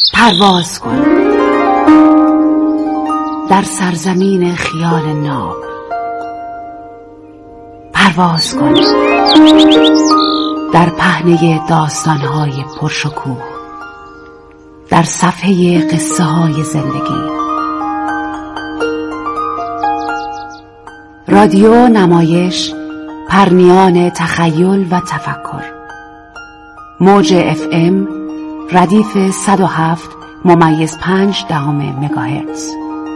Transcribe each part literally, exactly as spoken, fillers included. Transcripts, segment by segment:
پرواز کن در سرزمین خیال ناب، پرواز کن در پهنه داستان‌های پرشکوه، در صفحه قصه های زندگی. رادیو نمایش، پرنیان تخیل و تفکر. موج اف ام ردیف صد و هفت ممیز پنج دهم مگاهرتز.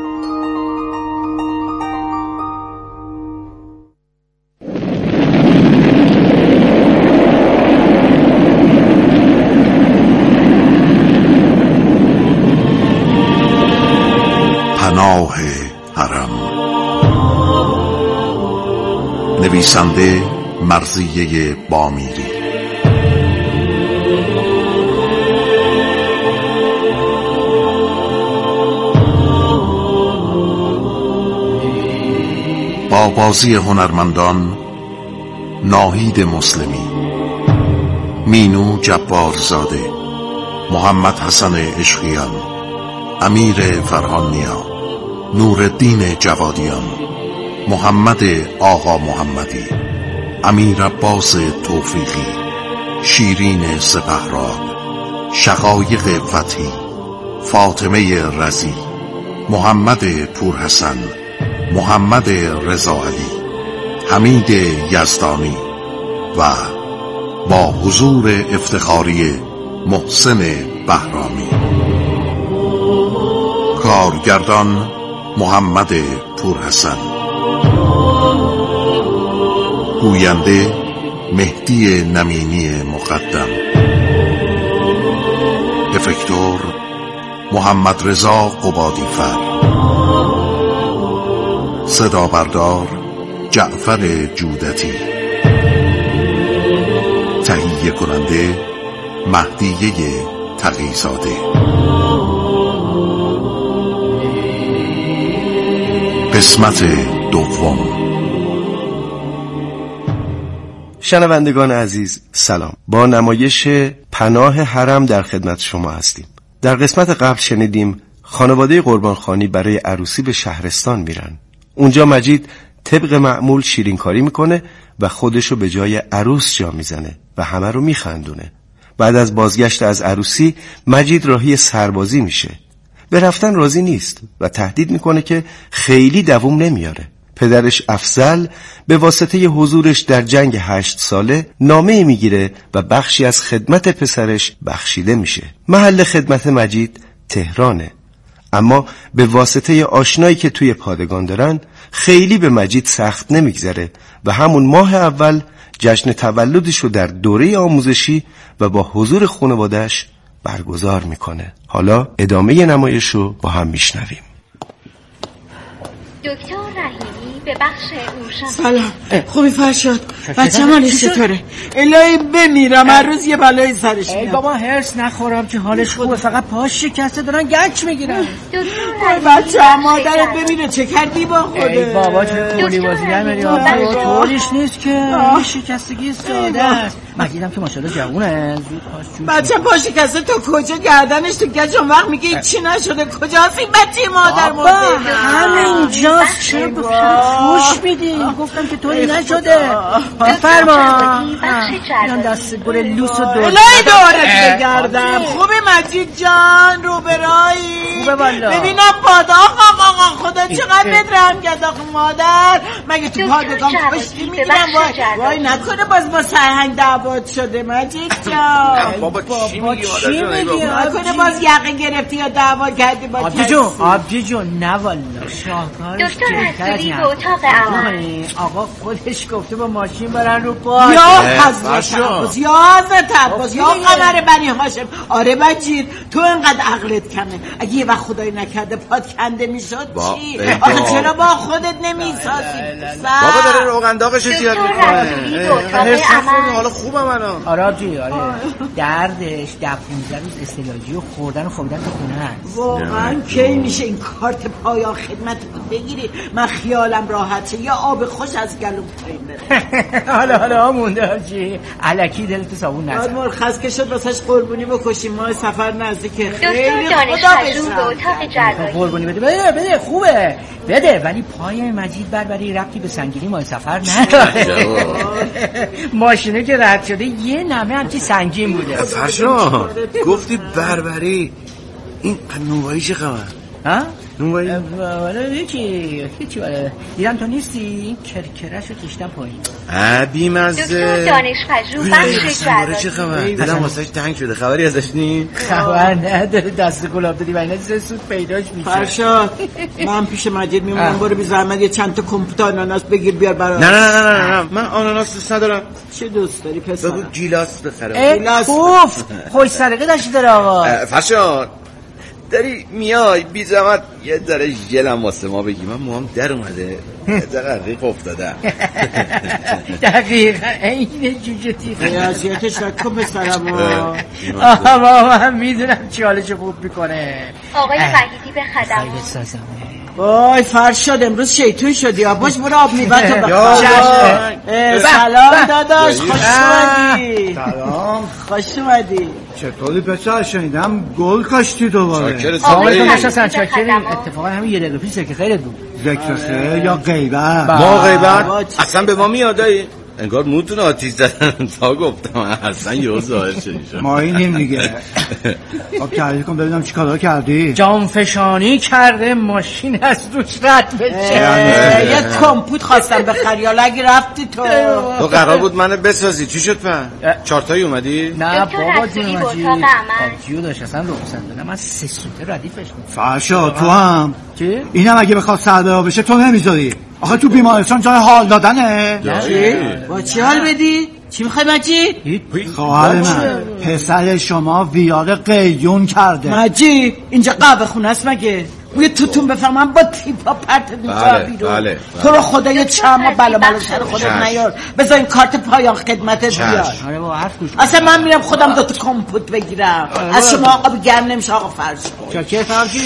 پناه حرم. نویسنده مرضیه بامیری. با بازی هنرمندان ناهید مسلمی، مینو جبارزاده، محمد حسن عشقیان، امیر فرهانیا، نورالدین جوادیان، محمد آقا محمدی، امیر عباس توفیقی، شیرین سپهراد، شقایق فتحی، فاطمه رضی، محمد پورحسن، محمد رضا علی، حمید یزدانی و با حضور افتخاری محسن بهرامی. کارگردان محمد پورحسن، گوینده مهدی نمینی مقدم، افکتور محمد رضا قبادیفر، صدا بردار جعفر جودتی، تهیه کننده مهدیه تقی‌زاده. قسمت دوم. شنوندگان عزیز سلام. با نمایش پناه حرم در خدمت شما هستیم. در قسمت قبل شنیدیم خانواده قربانخانی برای عروسی به شهرستان میرن. اونجا مجید طبق معمول شیرینکاری میکنه و خودشو به جای عروس جا میزنه و همه رو میخندونه. بعد از بازگشت از عروسی مجید راهی سربازی میشه. به رفتن راضی نیست و تهدید میکنه که خیلی دووم نمیاره. پدرش افضل به واسطه حضورش در جنگ هشت ساله نامه میگیره و بخشی از خدمت پسرش بخشیده میشه. محل خدمت مجید تهرانه، اما به واسطه آشنایی که توی پادگان دارن خیلی به مجید سخت نمیگذره و همون ماه اول جشن تولدش رو در دوره آموزشی و با حضور خانواده‌اش برگزار میکنه. حالا ادامه نمایش رو با هم میشنویم. دکتر رحیمی به بخش اوشن. سلام، خوبی فرشاد؟ بچه من چطوره؟ الهی بمیرم هر روز یه بلای سرش میاد. ای بابا هرس نخورم که حالش خوبه، فقط پاش شکسته دارن گچ میگیرن. بچه مادرت ببینه چه کردی با خوده. ای بابا چه کولی بازی نمیری آقا، طوریش نیست که شکستگی ساده است. مجیدم که ماشاءالله جوونه زود پاش. بچه پا شکسته تو کجا؟ گردنش تو گچ، اون وقت میگه چی نشده. کجاست این بچه مادر مرده؟ همینجاست. چرا فوش میدی؟ گفتم که طوری نشده. بفرما. اینا دست گل لوس و دور الهی دورت بگردم. خوبه مجید جان؟ رو برایی؟ خوبه والا. ببینم پاداخ آقا خدا چقدر بدرم کرد آخه مادر. مگه تو پادگان پشتی میگیرم؟ وای وای نکنه باز با سرهنگ دعوات شده مجید جان. بابا چی میگی؟ چی میگی؟ نکنه باز یقه گرفتی یا دعوا کردی با آبجی جون؟ آبجی جون نه والا، شاهکارش دکتر رسولی به اتاق عمل. آقا خودش گفته با ماشین برن رو پای. یا حضرت عباس، یا حضرت عباس، یا قمر بنی هاشم. آره مجید تو اینقدر عقلت کمه. اگه یه وقت خدایی نکرده پاد کنده میشد چی؟ آخه چرا با خودت نمیسازی؟ بابا داره روغن داغش زیاد میکنه. حالا خوبم منو. آره آبجی آره. دردش ده پونزده روز استعلاجی و خوردن و خوابیدن تو خونه هست. واقعا کی میشه این کارت پایان خدمت رو بگیری؟ من خیالم راحته یا آب خوش از گلوم پایین بره. حالا حالا مونده حاجی الکی دلت صابون نزن. مرخص که شد واسش قربونی بکشیم، ما سفر نزدیکه. خیلی خدا بشون به اتاق جراحی قربونی بده بده بده خوبه بده، ولی پای مجید بربری ربطی به سنگینی ما سفر نداره. ماشینه که رد شده یه نمه همچی سنگین بوده. فرشان گفتی بربری، این نونوایی چه خبر؟ ها؟ نونوایی؟ والا هیچی هیچی والا دیدم تو نیستی، این کرکرشو کشتم پایین. اه بیمزه. دکتر دانش پژوه بخش جراحی چه خبر؟ دلم واسش تنگ شده، خبری ازش نی؟ خبر نداره، دست گلاب دادی و اینا چیز سود پیداش میشه. فرشاد من پیش مجید میمونم، برو بی زحمت یه چند تا کمپوت آناناس بگیر بیار برام. نه نه نه نه نه من آناناس دوست ندارم. چه دوست داری پسر؟ بگو گیلاس بخرم. گیلاس اوف خوش سرقه داشتی داره آقا. فرشاد داری میای بی زحمت یه ذره ژلم واسه ما بگی، من موام در اومده یه ذره ریق افتادم. دقیقا این جوجه تیغ ریاضیاتش نکن پسرم. آها بابا من میدونم چی حالشو خوب میکنه. آقای وحیدی به خدمات. وای فرشاد امروز شیطون شدی، باش برو آب میوه‌تو بخور. سلام داداش، خوش اومدی. سلام، خوش اومدی. چطوری پسر؟ شنیدم گل کاشتی دوباره. آقای تو نشستن چاکریم، اتفاقا همین یه دقیقه پیشه که خیرت بود. ذکر خیر یا غیبت؟ ما غیبت اصلا به ما میادایی؟ انگار موتون آتیش زدن تا گفتم اصلا یه ظاهر شدی. ما اینیم دیگه. آب کردی کن ببینم چی کارا کردی. جانفشانی کرده ماشین از روش رد بشه. یه کمپوت خواستم بخری، حالا اگه رفتی تو تو قرار بود منو بسازی، چی شد پا؟ چارتایی اومدی؟ نه بابا جون مجید آبجیو داشت اصلا رخصت بدم من سه سوته ردیفش کنم. فرشا تو هم چی؟ اینم اگه بخواد سردار بشه تو نمیذاری. آخه تو بیمارستان جای حال دادنه. چی؟ با چی حال بدی؟ چی میخوای مجید؟ خواهر من پسر شما ویار قیون کرده. مجید اینجا قهوه خونه است مگه؟ بوی توتون بفهمم با تیپا پرت میکنم بیرون. بله تو رو خدا یه چما بلا بلا سر خودت نیار، بذار این کارت پایان خدمتت بیار. آره با حرف گوش اصلا من میرم خودم دو تا کمپوت بگیرم. از شما آقا گرم نمیشه آقا فرش. چاکر فرشی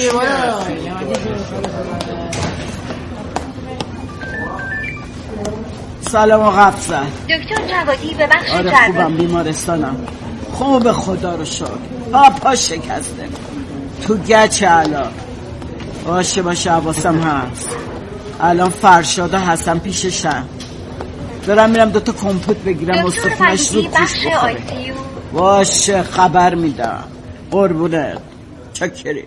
سلام آقا افسر. دکتر جوادی به بخش آره جراحی. خوبم، بیمارستانم خوب خدا رو شکر. پا پا شکسته تو گچ الان. باشه باشه حواسم هست. الان فرشاده هستم پیششم، دارم میرم دوتا کمپوت بگیرم استخونش رو توش بخوره. باشه خبر میدم. قربونه چکری.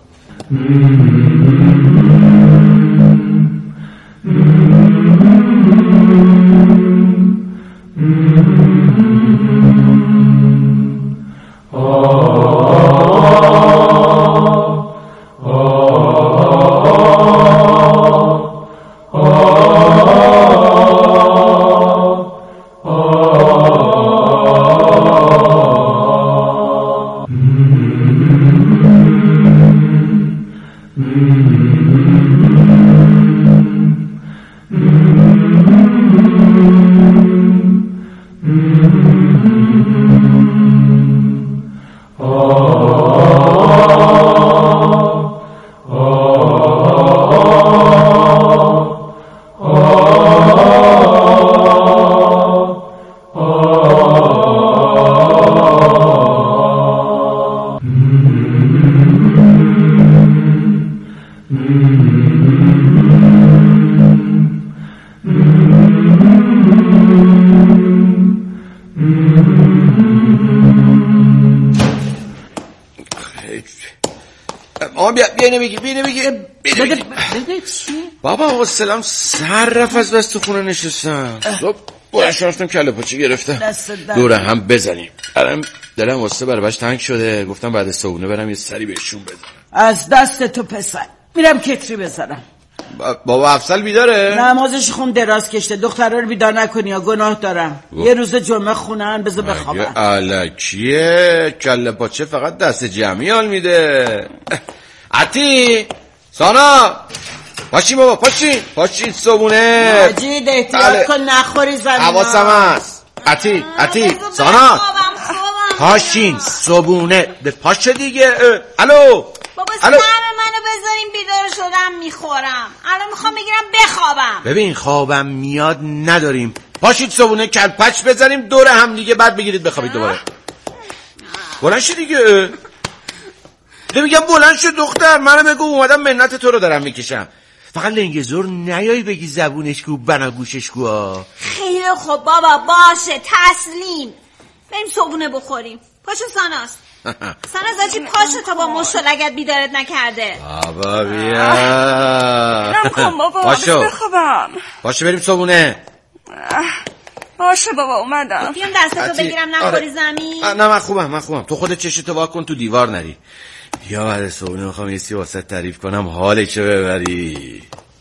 بابا حوصله‌ام سر رفت از دست خونه نشستم. صبح برش رفتم کله پاچه گرفتم دوره هم بزنیم. الان دلم واسه برابش تنگ شده، گفتم بعد صبحونه برم یه سری بهشون بزنم. از دست تو پسر میرم کتری بزنم. بابا افضل بیداره؟ نمازش خون دراز کشته، دخترها رو بیدار نکنی یا گناه دارم. یه روز جمعه خونن بذار بخوابن. الکیه کله پاچه فقط دست جمعی حال میده. عطی سانا پاشین بابا پاشین پاشین صبونه. مجید احتیاط کن نخوری زمین. حواسم هست. عطی عطی سانا پاشین صبونه به پاشه دیگه. الو بابا سلام منو بذاریم بیدار شدم دارم میخورم. الان میخوام بگیرم بخوابم. ببین خوابم میاد نداریم. پاشید صبونه کلپچ بزنیم دور هم دیگه بعد بگیرید بخوابید دوباره. بلند شو دیگه. میگم بلند شو دختر. منم بگو اومدم منت تو رو دارم میکشم. فقط لنگ زور نیایی بگی زبونش کو بنا گوشش کو. خیلی خب بابا باشه تسلیم. بریم صبونه بخوریم. پاشو ساناس. ساناس چی پاشو تا با مشت و لگد بیدارت نکرده. بابا بیا. نم کن بابا پاشو بخوابم. پاشو بریم صبونه. باشه بابا اومدم. بیام دستتو بگیرم نخوری زمین. نه من خوبم من خوبم. تو خودت چشتو وا کن تو دیوار نری. یا بعد صبونه میخوام یه سی واسه تعریف کنم حالشو ببری.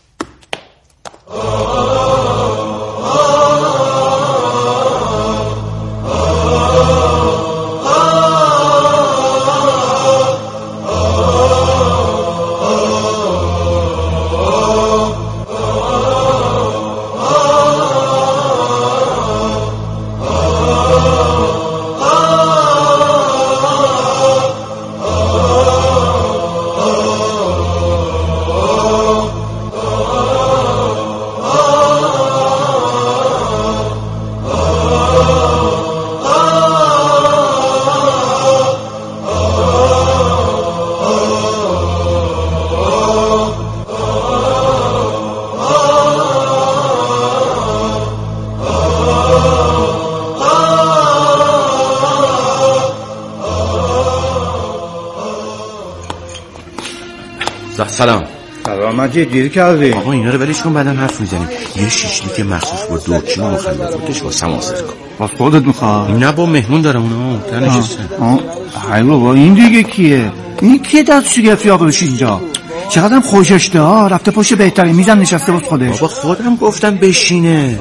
سلام. سلام مجید دیر کردی. آقا اینا رو ولش کن بعدن حرف میزنیم. یه شیشلیک مخصوص با دورچین و مخلفاتش واسه حاضر کن. باز خودت میخواد؟ نه با مهمون دارم اونا تنشستن. های بابا این دیگه کیه؟ این کیه دستشو گرفتی آقلوش اینجا؟ چقدرم خوششته ها. رفته پشت بهترین میزم نشسته باز خودش. بابا خودم گفتم بشینه.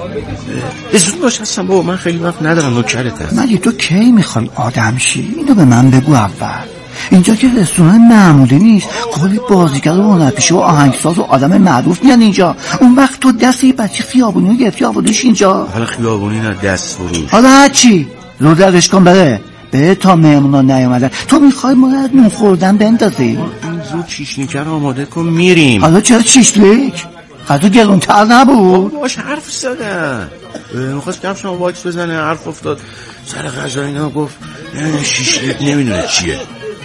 زود باش هستم بابا من خیلی وقت ندارم نوکرتم. مگه تو کی میخوای آدم شی؟ اینو به من بگو اول. اینجا که رستوران معمولی نیست. کلی بازیگر و هنرپیشه و آهنگساز و آدم معروف میان اینجا. اون وقت تو دستی بچه خیابونی گرفتی آوردیش اینجا. حالا خیابونی نه دست فروش. حالا هرچی رو درش کن بره بره تا مهمونا نیومدن. تو میخوای ما از نون خوردن بندازی؟ این زود چیشلیک رو آماده کن میریم. حالا چرا چیشلیک؟ غذا گرونتر نبود؟ باش حرف زدن. میخواست کم شما واکس بزنه حرف افتاد سر غذا اینا گفت نه شیشلیک نمیدونه چیه.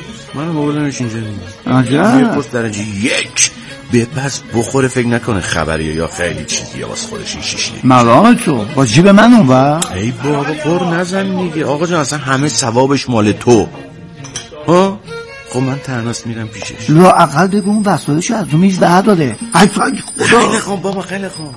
من بابلمش اینجا عجب. یه پست درجه یک بپس بخوره فکر نکنه خبریه یا خیلی چیزیه واسه خودش این شیشلیک. مرام تو با جیب من اون وقت. ای بابا قر نزن دیگه آقا جان اصلا همه ثوابش مال تو. ها خب من تنهاست میرم پیشش. لا اقل بگو اون وسایلشو از اون میز برداره. ای خدا. خیلی خوب بابا خیلی خوب.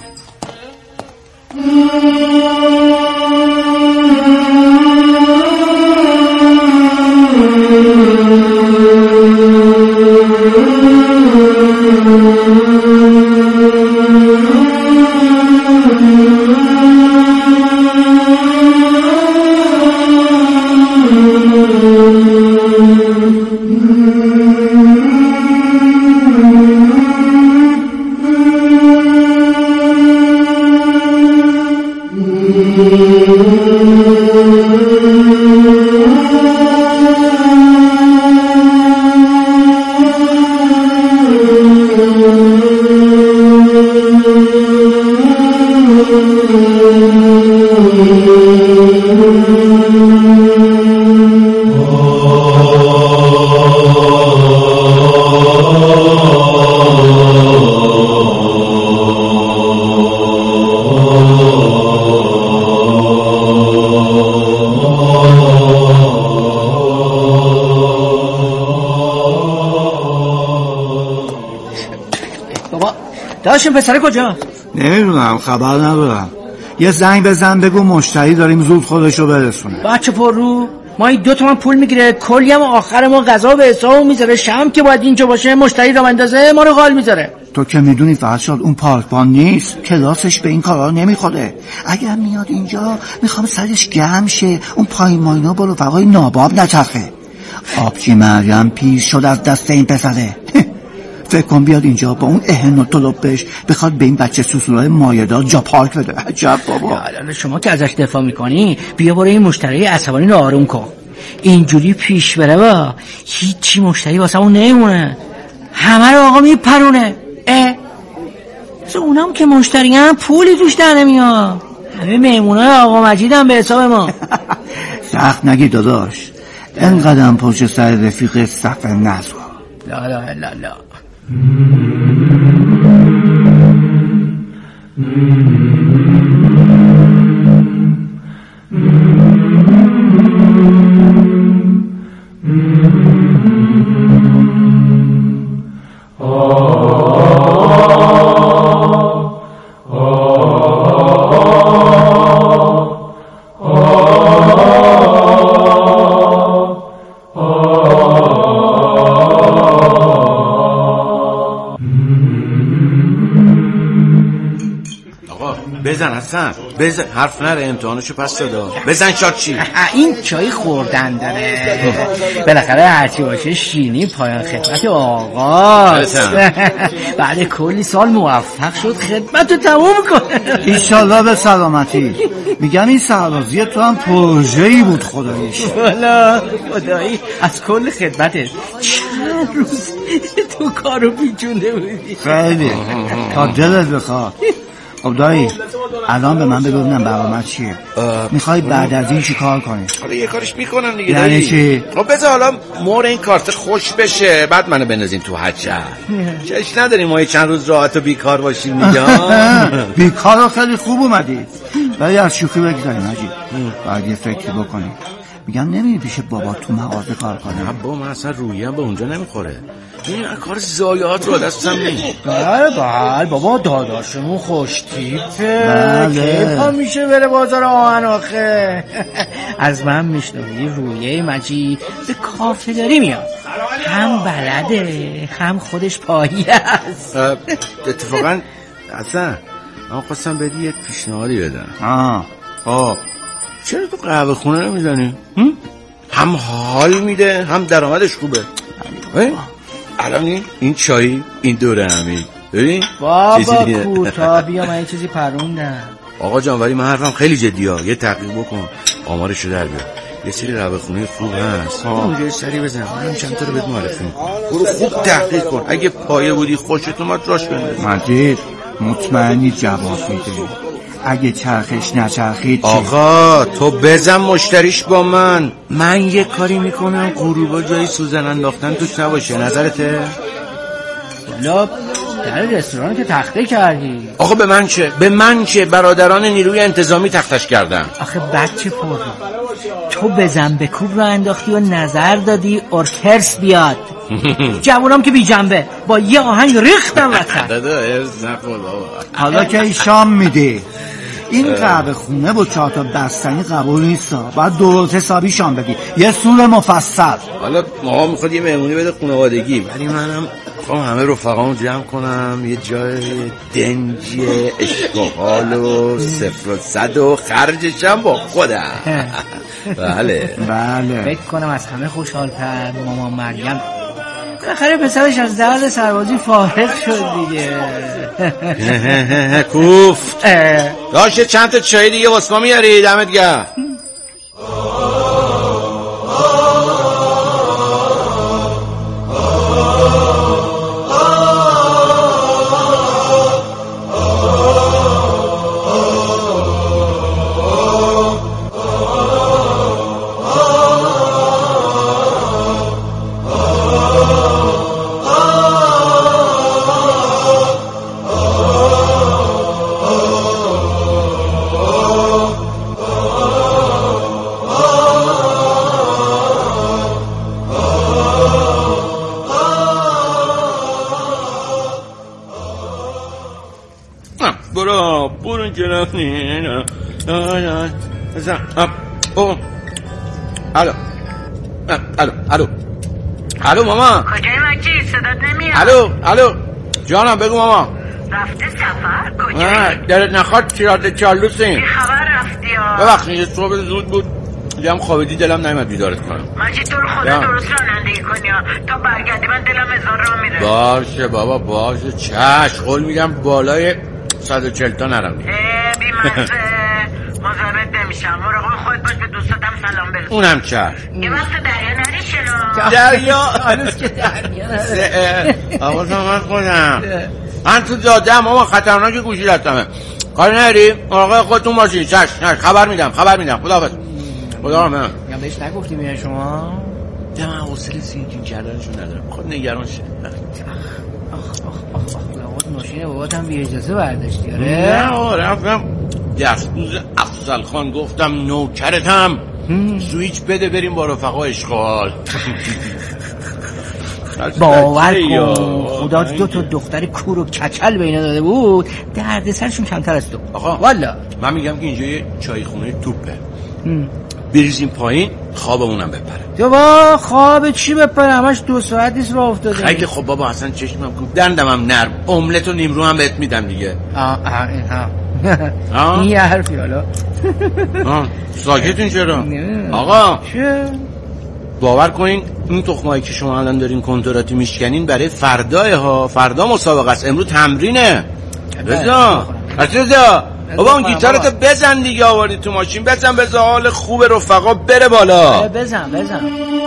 داشتیم پسره کجا؟ نمیدونم خبر ندارم. یه زنگ بزن بگو مشتری داریم زود خودشو برسونه. بچه پر رو ما این دو تومن پول میگیره کلی هم آخر ما غذا به حساب میذاره. شم که باید اینجا باشه مشتری رو بندازه ما رو غال میذاره. تو که میدونی فرشاد اون پارکبان نیست. کلاسش به این کارا نمیخوره. اگر میاد اینجا میخوام سرش گرم شه اون پایین ماینا با رفقای ناباب نچرخه. آبجی مریم پیر شد از دست این پسره. فکر کن بیاد اینجا با اون اهن و طلبش بخواد به این بچه سوسولای مایه‌دار جا پارک بده. عجب بابا. الان شما که ازش دفاع میکنی بیا برو این مشتری عصبانی رو آروم کن. اینجوری پیش بره با هیچی مشتری واسه اون نمیمونه. همه رو آقا میپرونه. اه اونام که مشتری هم پولی توش در نمیاد. همه مهمونای آقا مجید هم به حساب ما. سخت نگی داداش، اینقدر پشت سر رفیق سقف نزوا. لا لا لا لا. بزن حسن بزن، حرف نره، امتحانشو پس دادا. بزن شاد چی؟ این چای خوردن داره بالاخره، هرچی باشه شیرینی پایان خدمت آقا. بعد کلی سال موفق شد خدمتو تموم کنه ایشالله به سلامتی. میگم این سربازی تو هم پروژه‌ای بود خداییش. والا خدایی از کل خدمتت چند روز تو کارو پیچونده بودی. خیلی تا دلت بخواد. خب دایی الان به من ببینم برنامه چیه؟ میخوای بعد از این چی کار کنی؟ حالا یه کارش میکنم دیگه. یعنی چی؟ خب بذار حالا مور این کارت خوش بشه، بعد منو بنازین تو حجر. چش نداریم ما چند روز راحت و بیکار باشیم میگم. بیکار خیلی خوب اومدی، ولی از شوخی بگذاریم مجید. باید یه فکری بکنیم. میگم نمیری پیش بابا تو مغازه کار کنه؟ بابا من اصلا رویم به اونجا نمیخوره. این کار زایات رو دستم نیست. بله بله بابا داداشمون خوش تیپه. بله کیف هم میشه بره بازار آهن آخه. از من میشنوی رویه مجید به کافه داری میاد، هم بلده هم خودش پایی هست. اتفاقا اصلا من خواستم بدی یک پیشنهادی بدم. آه آه چرا تو قهوه خونه نمیزنی؟ هم حال میده هم درآمدش خوبه. الان این این چایی این دوره همین ببین بابا کوتا بیا من یه چیزی پروندم. آقا جان ولی من حرفم خیلی جدیه، یه تحقیق بکن آمارشو در بیار. یه سری قهوه خونه خوب هست اونجا یه سری بزن، منم چند تا رو بهت معرفی میکنم. برو خوب تحقیق کن، اگه پایه بودی خوشت اومد راش بنداز. مجید مطمئنی جواب میده؟ اگه چرخش نچرخید آقا تو بزن مشتریش با من. من یه کاری میکنم غروبا جایی سوزن انداختن توش نباشه، نظرته؟ لا در رستوران که تخته کردی. آقا به من چه؟ به من چه؟ برادران نیروی انتظامی تختش کردن. آخه بچه پر رو تو بزن به کوب رو انداختی و نظر دادی ارکرس بیاد. جوونام که بی جنبه با یه آهنگ ریختم وسط. دادا ارز نخور بابا. حالا که شام میده این قهوه خونه با چهار تا بستنی قبول نیست، باید درست حسابی شام بدی، یه سور مفصل. حالا ما میخواد یه مهمونی بده خانوادگی، ولی منم میخوام همه رفقامو جمع کنم یه جای دنجی عشق و حال و صفر و صد و خرجشم با خودم. بله بله فکر کنم از همه خوشحال‌تر مامان مریم. بالاخره پسرش از درد سربازی فارغ شد دیگه. کوفت داشت چند تا چای دیگه واسه ما میاری؟ دمت گرم. برو برو جنافی الو الو الو الو ماما کجای مجید؟ صدات نمیاد. الو الو جانم بگو ماما. رفته سفر؟ کجایی؟ درت نخواد چیراده چالوسیم. بی خبر رفتی ها؟ ببخشید صبح زود بود دیدم خوابیدی، دلم نمیاد بیدارت کنم. مجید تو رو خدا درست رانندگی کنی ها، تا برگردی من دلم هزار راه میره. باشه بابا باشه چشم، قول میگم بالای صد و چهل تا نرم. بی مزه مزارت نمیشم. مراقب خودت باش، به دوستاتم سلام برسون. اونم چشم. یه وقت دریا نری شنو. دریا هنوز که دریا نره. آقا من خودم من تو جاده هم اما خطرناک گوشی دستمه. کاری نداری؟ آقا خودتون باشین. چش چش خبر میدم خبر میدم. خداحافظ. خدا من یا بهش نگفتی میای شما؟ ده من حوصله سینجین کردنشون ندارم. خود نگران شه. آخ آخ آخ آخ لابد ماشین بابات هم بی اجازه برداشتی. آره نه آقا رفتم دستوز افضل خان گفتم نوکرتم سویچ بده بریم با رفقا اشغال. باور کن خدا دو تا دختر کور و کچل بینه داده بود درد سرشون کمتر از تو. آقا والا من میگم که اینجا یه چای خونه توپه، بریزیم پایین خوابمونم بپره. تو با خواب چی بپره؟ همش دو ساعت نیست راه افتاده. خیلی خب بابا اصلا چشمم کن دندمم نرم، املت و نیمرو هم بهت میدم دیگه. آه آه این یه حرفی حالا ساکتون چرا؟ آقا چه؟ باور کنین این تخمایی که شما الان دارین کنتراتی میشکنین برای فردای ها، فردا مسابقه است، امروز تمرینه. رضا رضا بابا اون گیتارتو بزن دیگه، آوردی تو ماشین بزن بزن حال خوب رفقا بره بالا. بزن بزن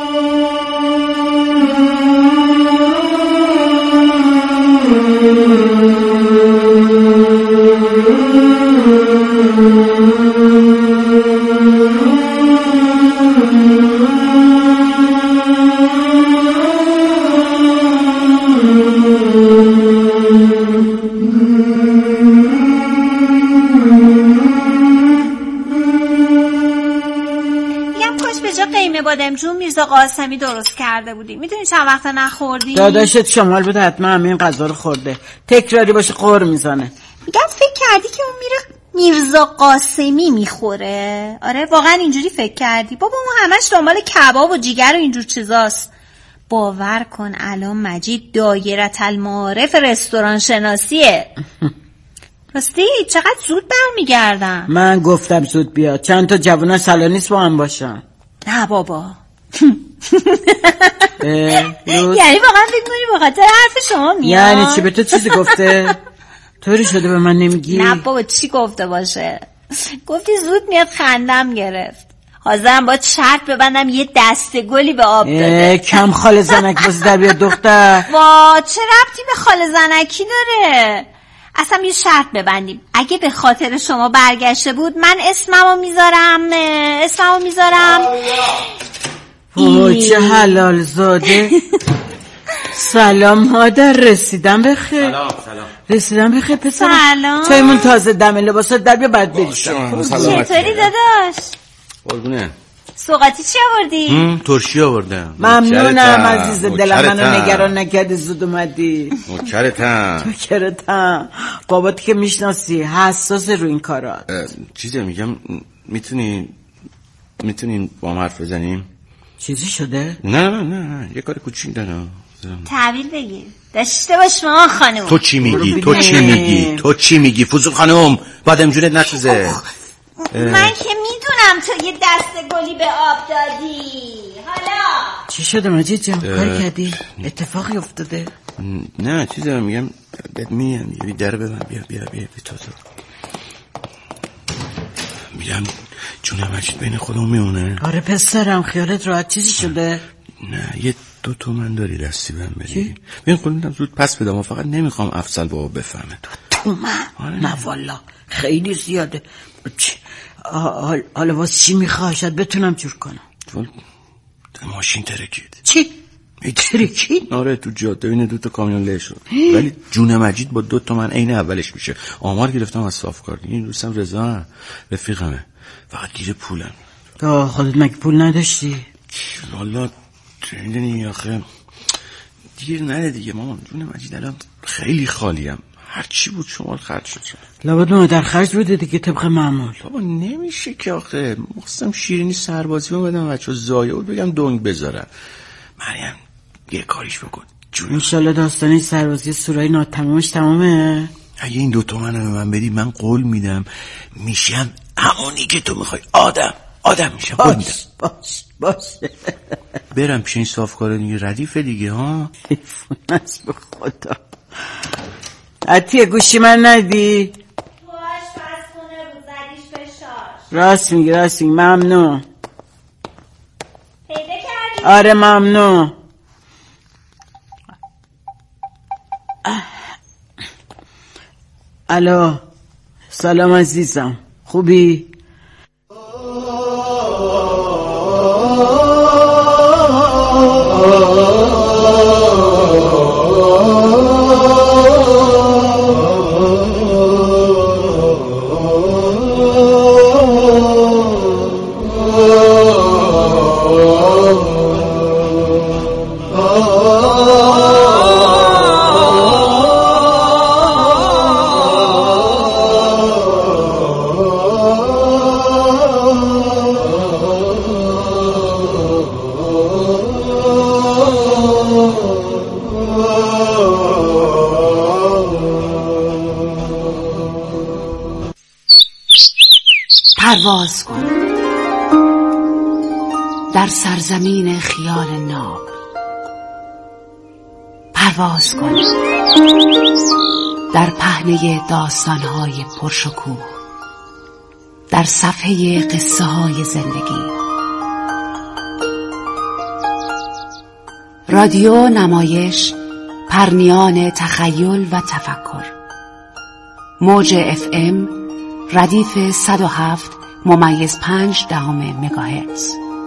بادمجون میرزا قاسمی درست کرده بودی، میدونی چند وقت نخوردی؟ داداشت شمال بوده حتما همین غذا رو خورده، تکراری باشه قهر میزنه. میگم فکر کردی که اون میره میرزا قاسمی میخوره؟ آره واقعا اینجوری فکر کردی؟ بابا اون همش دنبال کباب و جیگر و اینجور چیزاست. باور کن الان مجید دایره المعارف رستوران شناسیه. راستی چقدر زود برمیگردم. من گفتم زود بیاد، چند تا جوونا سالانیست با هم باشن. نه بابا یعنی واقعا فکر کنی به خاطر حرف شما میاد؟ یعنی چی؟ به تو چیزی گفته؟ طوری شده به من نمیگی؟ نه بابا چی گفته باشه؟ گفتی زود میاد خندم گرفت. حاضرم باید شرط ببندم یه دسته گلی به آب داده. کم خال زنک بازی در بیاد دختر. وا چه ربطی به خال زنکی داره؟ اصلا یه شرط ببندیم اگه به خاطر شما برگشته بود من اسممو میذارم اسممو میذارم اوه چه حلال زاده. سلام مادر، رسیدم بخیر. سلام سلام رسیدم بخیر پسر. سلام چایمون تازه دم لباسات در بیا بعد بریشم. چطوری داداش؟ قربونه. سوغاتی چی آوردی؟ ترشی آوردم. ممنونم عزیز دلم، منو نگران نکردی زود اومدی. نوکرتم نوکرتم. بابات که میشناسی حساس رو این کارات. چیزه میگم میتونی میتونین با هم حرف بزنیم؟ چیزی شده؟ نه نه نه نه یه کار کوچیک دارم. تحویل بگیر داشته باش مامان خانم. تو چی میگی؟ تو چی میگی؟ تو چی میگی؟ فضول خانم بادمجونت نسوزه. من که میدونم تو یه دسته گلی به آب دادی. حالا چی شده مجید جان؟ کاری کردی؟ اتفاقی افتاده؟ نه چیزی میگم بهت میگم یه در ببن بیا بیا بیا بیا تو تو میگم جون مجید بین خودمون میمونه. آره پسرم خیالت راحت. چیزی شده؟ نه یه دو تومن داری دستی بهم بدی؟ ببین خودم زود پس بدم، فقط نمیخوام افضل بابا بفهمه. دو تومن؟ آره. نه والا خیلی زیاده. حالا واسه چی میخواه؟ شاید بتونم جور کنم. ماشین ترکید. چی؟ ترکید؟ آره تو جاده بین دو تا کامیون له شد، ولی جون مجید با دو تومن عین اولش میشه. آمار گرفتم از صافکار. این دوستم رضا رفیقمه، فقط گیر پولم. تو خودت مگه پول نداشتی؟ والا میدونی آخه دیر نده دیگه مامان. جون مجید الان خیلی خالیم، هر چی بود شمال خرج شد. لابد ما در خرج بوده دیگه طبق معمول. بابا نمیشه که آخه مخصم شیرینی سربازی رو بدم بچه زایه بود بگم دونگ بذارن. مریم یه کاریش بکن جون. انشالله داستانی سربازی سورای ناتمامش تمامه. اگه این دوتا منو به من بدی من قول میدم میشم همونی که تو میخوای. آدم آدم میشم. قول میدم. باش باش برم پیش این صافکار دیگه ردیفه دیگه ها. حیفونست به خدا. عطیه گوشی من ندی؟ باش پس خونه بود زدیش به شاش. راست میگی راست میگی. ممنون. پیدا کردی؟ آره ممنون. الو، سلام عزیزم، خوبی؟ پرواز کن در سرزمین خیال ناب، پرواز کن در پهنه داستانهای پرشکوه، در صفحه قصه های زندگی. رادیو نمایش، پرنیان تخیل و تفکر. موج اف ام ردیف صد و هفت ممیز پنج دهم مگاهرتز.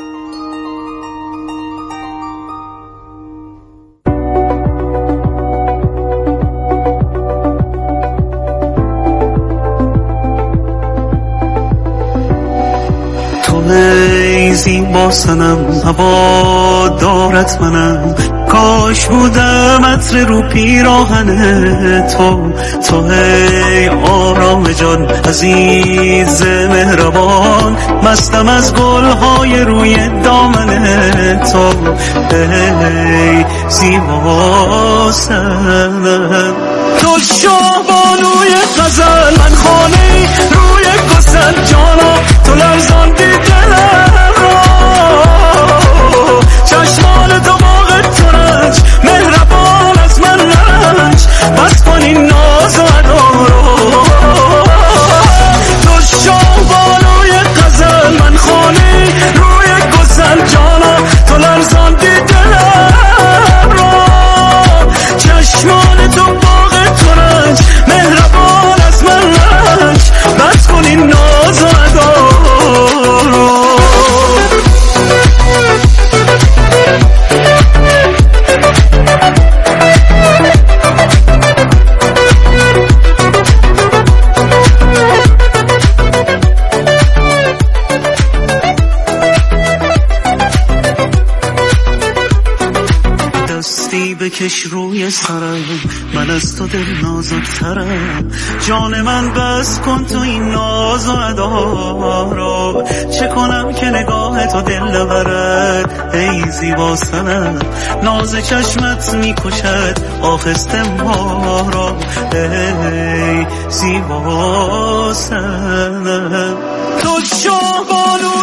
تو ای زیبا صنم، هوا دارت منم، کاش بودم عطر رو پیراهن تو. تو ای آرام جان، عزیز مهربان، مستم از گلهای روی دامن تو. ای زیبا صنم، تو شاهبانوی غزل، من خانه روی گسل جانا، تو لرزاندی دلم را، چشمان تو باغ ترنج، مهربان از من رنج، بس کن این ناز و ادا رو. تو شاهبانوی غزل، من خانه روی گسل جانا، تو لرزاندی دلم را، چشمان تو باغ ترنج، مهربان از من رنج، بس کن این ناز و ادا رو. بکش روی سرم، من از تو دل نازکترم، جان من بس کن تو این ناز و ادا را. چه کنم که نگاه تو دل نبرد، ای زیبا صنم، ناز چشمت میکشد آخسته ما را. ای زیبا صنم، تو شاهبانو